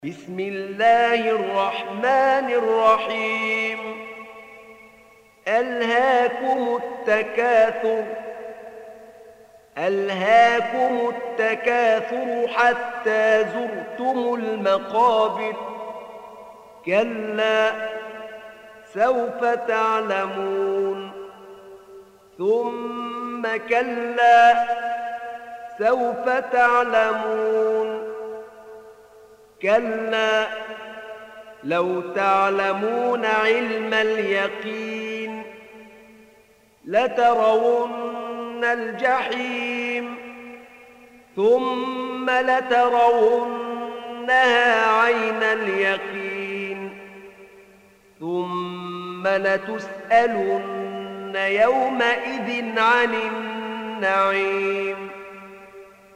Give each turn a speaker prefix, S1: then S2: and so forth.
S1: بسم الله الرحمن الرحيم. ألهاكم التكاثر حتى زرتم المقابر. كلا سوف تعلمون، ثم كلا سوف تعلمون. كلا لو تعلمون علم اليقين لترون الجحيم ثم لترونها عين اليقين ثم لتسألن يومئذ عن النعيم.